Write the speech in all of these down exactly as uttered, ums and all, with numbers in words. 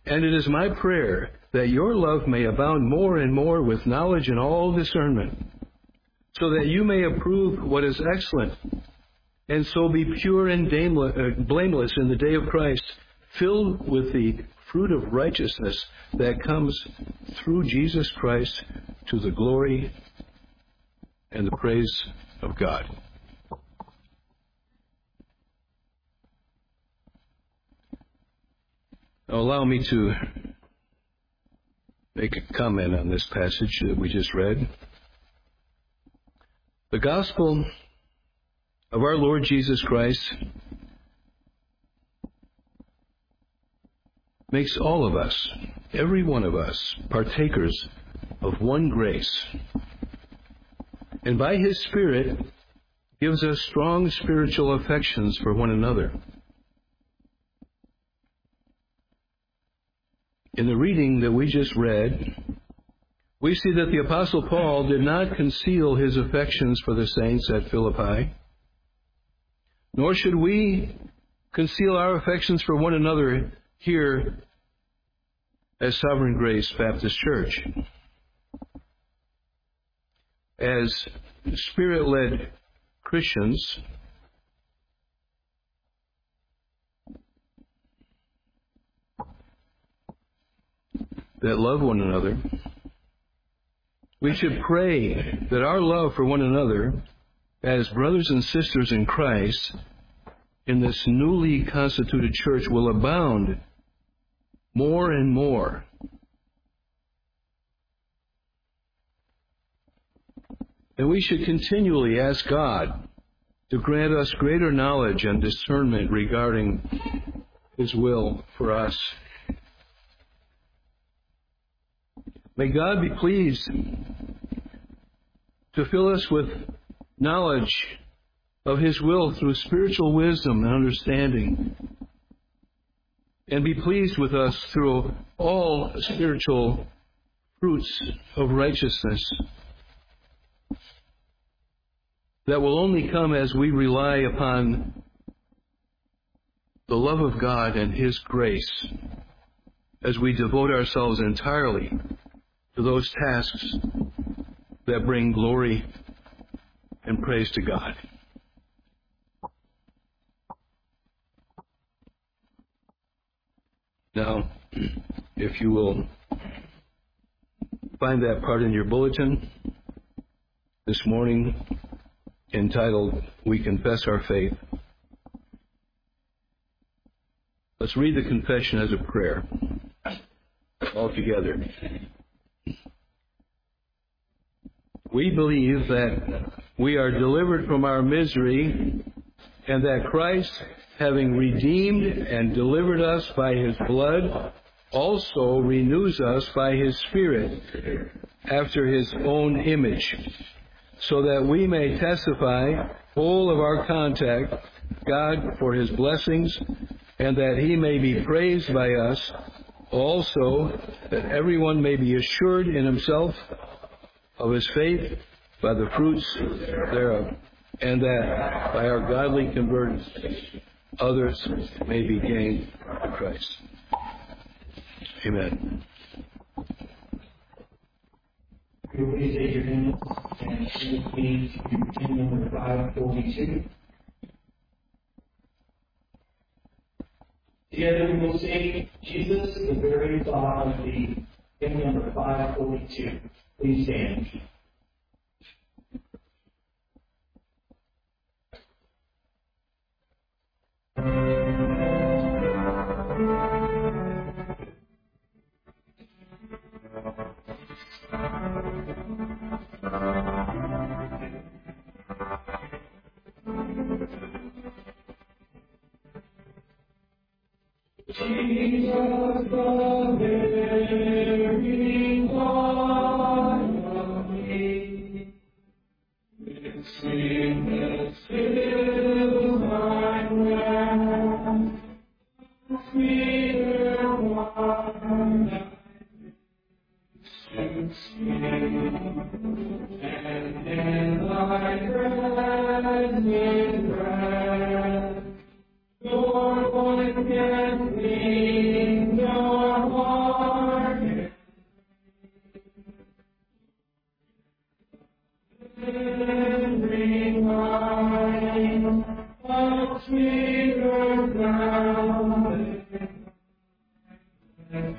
And it is my prayer that your love may abound more and more with knowledge and all discernment, so that you may approve what is excellent, and so be pure and blameless in the day of Christ, filled with the fruit of righteousness that comes through Jesus Christ to the glory and the praise of God. Now allow me to make a comment on this passage that we just read. The gospel of our Lord Jesus Christ makes all of us, every one of us, partakers of one grace. And by His Spirit gives us strong spiritual affections for one another. In the reading that we just read, we see that the Apostle Paul did not conceal his affections for the saints at Philippi, nor should we conceal our affections for one another here as Sovereign Grace Baptist Church. As Spirit-led Christians, that love one another, we should pray that our love for one another as brothers and sisters in Christ in this newly constituted church will abound more and more. And we should continually ask God to grant us greater knowledge and discernment regarding His will for us. May God be pleased to fill us with knowledge of His will through spiritual wisdom and understanding, and be pleased with us through all spiritual fruits of righteousness that will only come as we rely upon the love of God and His grace as we devote ourselves entirely to those tasks that bring glory and praise to God. Now, if you will find that part in your bulletin this morning entitled, "We Confess Our Faith." Let's read the confession as a prayer all together. We believe that we are delivered from our misery, and that Christ, having redeemed and delivered us by His blood, also renews us by His Spirit after His own image, so that we may testify whole of our contact God for His blessings, and that He may be praised by us, also that everyone may be assured in himself of his faith by the fruits thereof, and that by our godly conversions others may be gained to Christ. Amen. Will you please take your hands and sing with me to hymn number five forty-two? Together we will sing Jesus, the very thought of thee, hymn number five forty-two. Please stand. Jesus, the very thought of thee, with sweetness fills my breast, sweeter wine than sweet, and in thy presence rest. Your voice can sing, your voice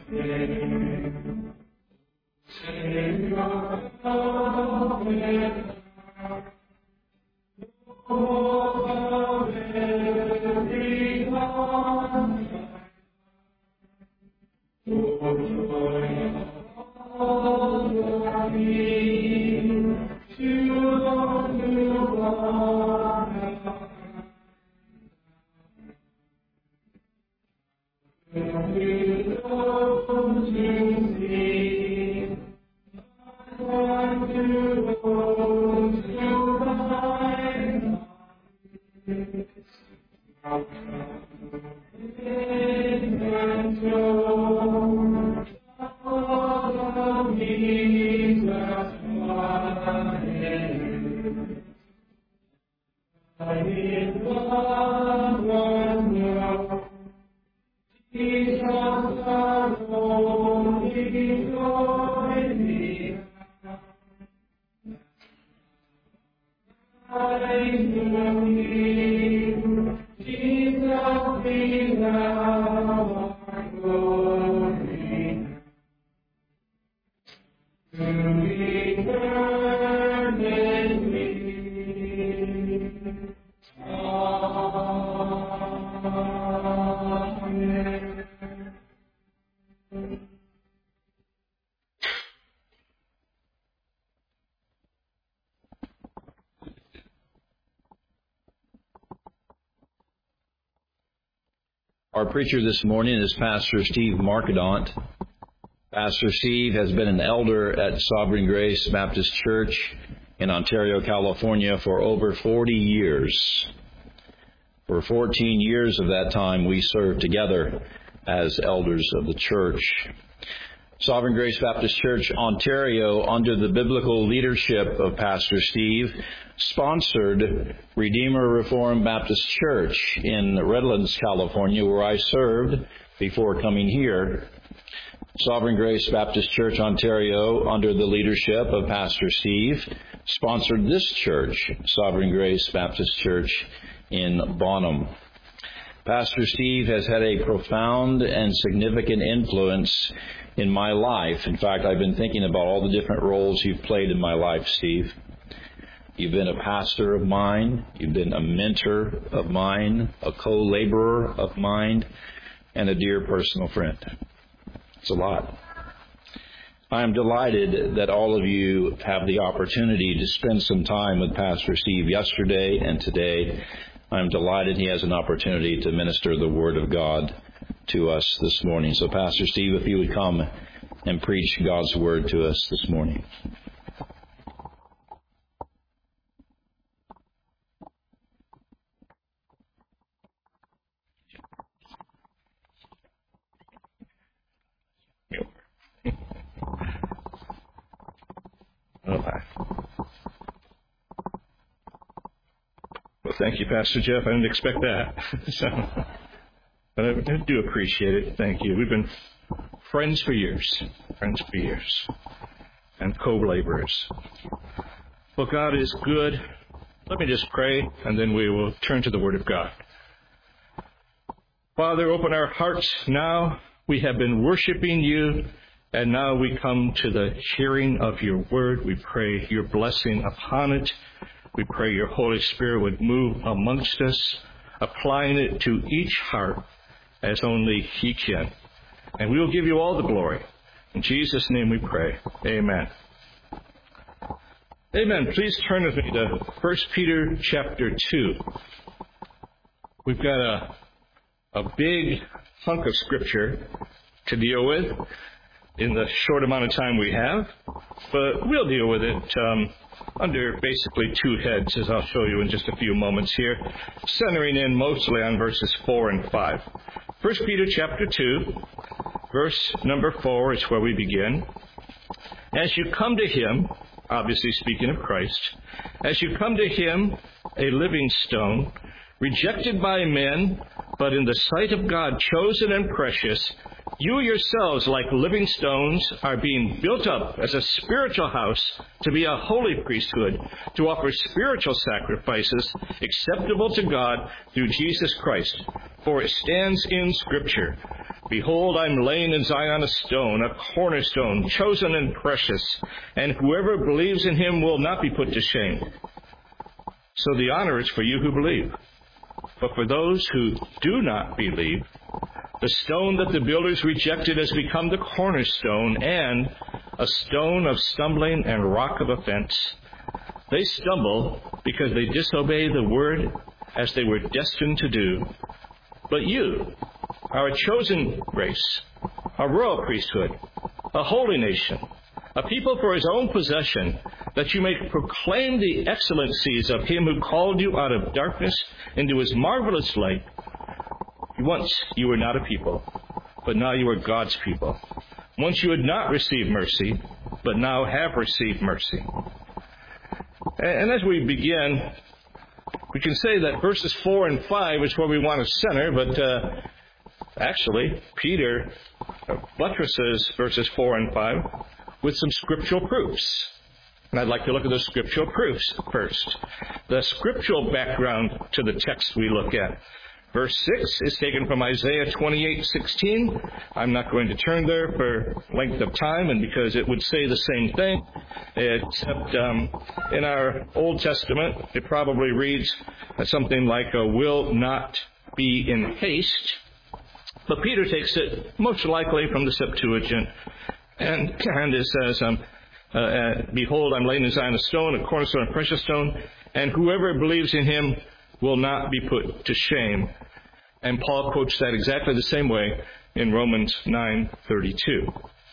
Our preacher this morning is Pastor Steve Markadant. Pastor Steve has been an elder at Sovereign Grace Baptist Church in Ontario, California for over forty years. For fourteen years of that time, we served together as elders of the church. Sovereign Grace Baptist Church, Ontario, under the biblical leadership of Pastor Steve, sponsored Redeemer Reformed Baptist Church in Redlands, California, where I served before coming here. Sovereign Grace Baptist Church, Ontario, under the leadership of Pastor Steve, sponsored this church, Sovereign Grace Baptist Church in Bonham. Pastor Steve has had a profound and significant influence in my life. In fact, I've been thinking about all the different roles you've played in my life, Steve. You've been a pastor of mine. You've been a mentor of mine, a co-laborer of mine, and a dear personal friend. It's a lot. I am delighted that all of you have the opportunity to spend some time with Pastor Steve yesterday and today. I'm delighted he has an opportunity to minister the Word of God to us this morning. So, Pastor Steve, if you would come and preach God's Word to us this morning. Well, thank you, Pastor Jeff. I didn't expect that. so, but I, I do appreciate it. Thank you. We've been friends for years, friends for years, and co-laborers. Well, God is good. Let me just pray, and then we will turn to the Word of God. Father, open our hearts now. We have been worshiping you, and now we come to the hearing of your Word. We pray your blessing upon it. We pray your Holy Spirit would move amongst us, applying it to each heart as only he can. And we will give you all the glory. In Jesus' name we pray. Amen. Amen. Please turn with me to First Peter chapter two. We've got a, a big hunk of Scripture to deal with in the short amount of time we have, but we'll deal with it um, under basically two heads, as I'll show you in just a few moments here, centering in mostly on verses four and five. First Peter chapter two, verse number four is where we begin. As you come to him, obviously speaking of Christ, as you come to him, a living stone, rejected by men, but in the sight of God chosen and precious, you yourselves, like living stones, are being built up as a spiritual house to be a holy priesthood, to offer spiritual sacrifices acceptable to God through Jesus Christ. For it stands in Scripture, Behold, I'm laying in Zion a stone, a cornerstone, chosen and precious, and whoever believes in him will not be put to shame. So the honor is for you who believe. But for those who do not believe, the stone that the builders rejected has become the cornerstone and a stone of stumbling and rock of offense. They stumble because they disobey the word as they were destined to do. But you are a chosen race, a royal priesthood, a holy nation, a people for his own possession, that you may proclaim the excellencies of him who called you out of darkness into his marvelous light. Once you were not a people, but now you are God's people. Once you had not received mercy, but now have received mercy. And as we begin, we can say that verses four and five is where we want to center, but uh, actually, Peter buttresses verses four and five with some scriptural proofs. And I'd like to look at those scriptural proofs first. The scriptural background to the text we look at. Verse six is taken from Isaiah twenty-eight sixteen. I'm not going to turn there for length of time and because it would say the same thing, except um, in our Old Testament, it probably reads something like, uh, will not be in haste. But Peter takes it most likely from the Septuagint, and, and it says, um, uh, uh, behold, I'm laying in Zion a stone, a cornerstone, a precious stone, and whoever believes in him will not be put to shame. And Paul quotes that exactly the same way in Romans nine thirty-two.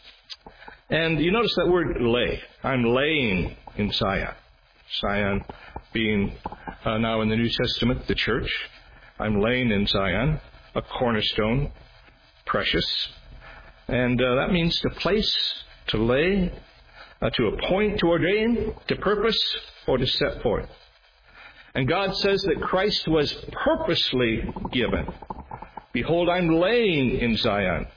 And you notice that word lay. I'm laying in Zion. Zion being uh, now in the New Testament, the church. I'm laying in Zion, a cornerstone, precious. And uh, that means to place, to lay, uh, to appoint, to ordain, to purpose, or to set forth. And God says that Christ was purposely given. Behold, I'm laying in Zion.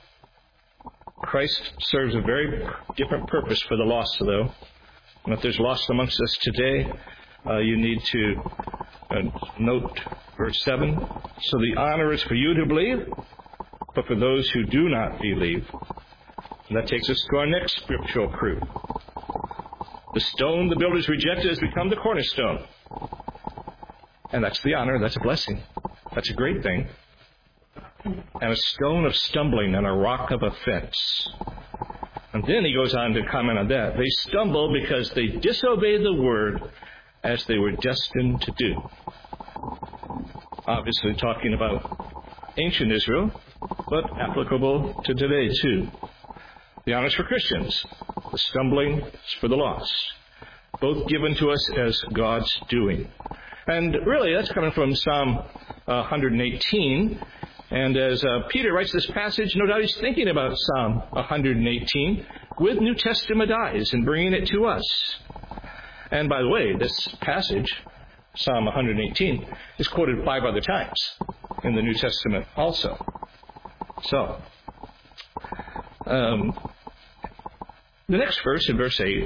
Christ serves a very different purpose for the lost, though. And if there's lost amongst us today, uh, you need to uh, note verse seven. So the honor is for you to believe, but for those who do not believe. And that takes us to our next scriptural proof. The stone the builders rejected has become the cornerstone. And that's the honor, that's a blessing. That's a great thing. And a stone of stumbling and a rock of offense. And then he goes on to comment on that. They stumble because they disobey the word as they were destined to do. Obviously talking about ancient Israel, but applicable to today too. The honor is for Christians. The stumbling is for the lost. Both given to us as God's doing. And really, that's coming from Psalm uh, one eighteen. And as uh, Peter writes this passage, no doubt he's thinking about Psalm one eighteen with New Testament eyes and bringing it to us. And by the way, this passage, Psalm one eighteen, is quoted five other times in the New Testament also. So, um, the next verse, in verse eight,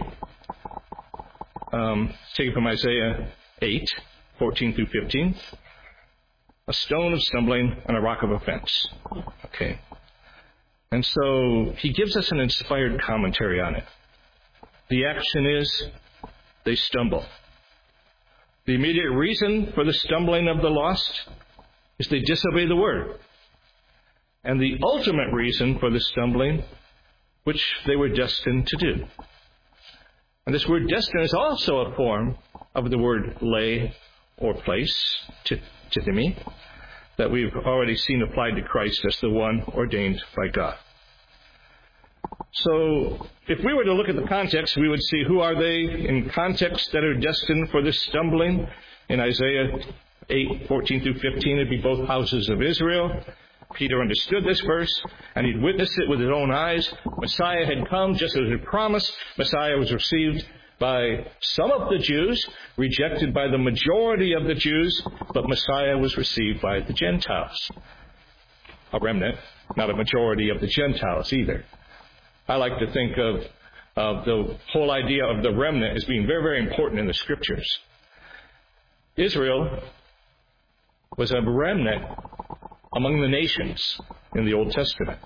um, taken from Isaiah eight, fourteen through fifteen. A stone of stumbling and a rock of offense. Okay. And so he gives us an inspired commentary on it. The action is they stumble. The immediate reason for the stumbling of the lost is they disobey the word. And the ultimate reason for the stumbling, which they were destined to do. And this word destined is also a form of the word lay or place, tithemi, that we've already seen applied to Christ as the one ordained by God. So, if we were to look at the context, we would see who are they in context that are destined for this stumbling. In Isaiah eight, fourteen through fifteen, it'd be both houses of Israel. Peter understood this verse, and he'd witnessed it with his own eyes. Messiah had come just as he promised. Messiah was received by some of the Jews, rejected by the majority of the Jews, but Messiah was received by the Gentiles. A remnant, not a majority of the Gentiles either. I like to think of, of the whole idea of the remnant as being very, very important in the Scriptures. Israel was a remnant among the nations in the Old Testament.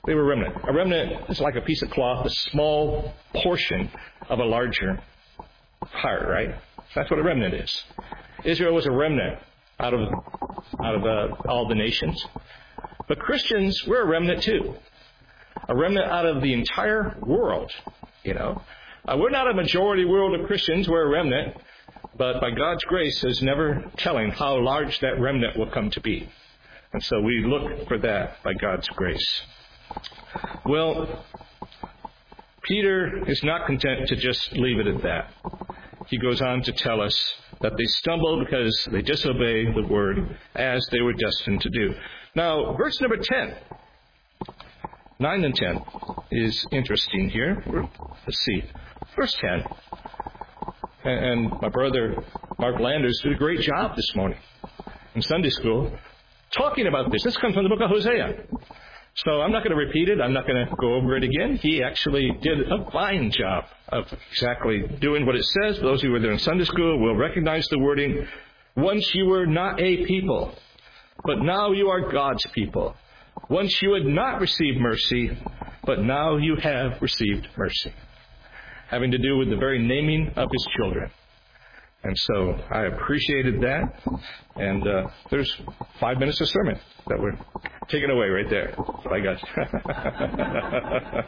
They were a remnant. A remnant is like a piece of cloth, a small portion of a larger part, right? That's what a remnant is. Israel was a remnant out of out of uh, all the nations. But Christians, we're a remnant too. A remnant out of the entire world, you know. Uh, we're not a majority world of Christians, we're a remnant. But by God's grace, there's never telling how large that remnant will come to be. And so we look for that by God's grace. Well, Peter is not content to just leave it at that. He goes on to tell us that they stumble because they disobey the word as they were destined to do. Now, verse number ten, nine and ten is interesting here. Let's see. Verse ten. And my brother Mark Landers did a great job this morning in Sunday school talking about this. This comes from the book of Hosea. So I'm not going to repeat it. I'm not going to go over it again. He actually did a fine job of exactly doing what it says. Those who were there in Sunday school will recognize the wording. Once you were not a people, but now you are God's people. Once you had not received mercy, but now you have received mercy. Having to do with the very naming of his children. And so I appreciated that. And uh, there's five minutes of sermon that we're taking away right there. That's what I got.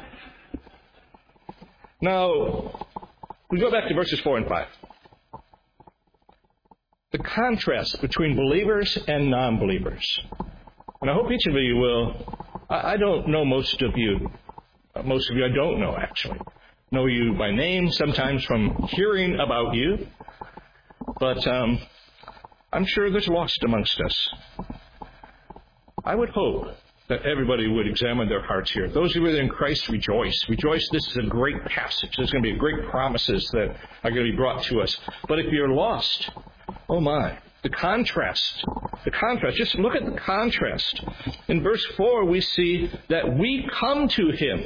Now, we go back to verses four and five. The contrast between believers and non-believers. And I hope each of you will, I, I don't know most of you. Most of you I don't know, actually. Know you by name, sometimes from hearing about you. But um, I'm sure there's lost amongst us. I would hope that everybody would examine their hearts here. Those who are in Christ, rejoice. Rejoice, this is a great passage. There's going to be great promises that are going to be brought to us. But if you're lost, oh my, the contrast. The contrast. Just look at the contrast. In verse four, we see that we come to him,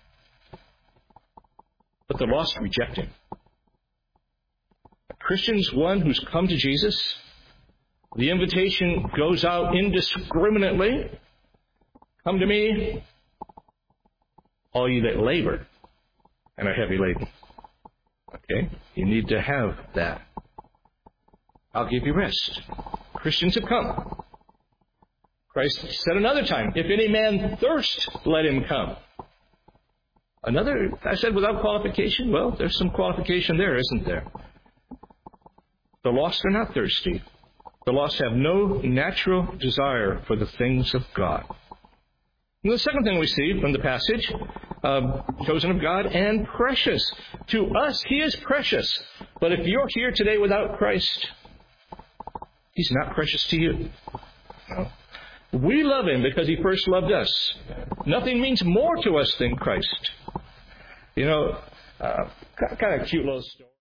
but the lost reject him. Christians, one who's come to Jesus, the invitation goes out indiscriminately. Come to me, all you that labor and are heavy laden. Okay? You need to have that. I'll give you rest. Christians have come. Christ said another time, if any man thirst, let him come. Another, I said without qualification? Well, there's some qualification there, isn't there? The lost are not thirsty. The lost have no natural desire for the things of God. And the second thing we see from the passage, uh, chosen of God and precious. To us, he is precious. But if you're here today without Christ, he's not precious to you. No. We love him because he first loved us. Nothing means more to us than Christ. You know, uh, kind of cute little story.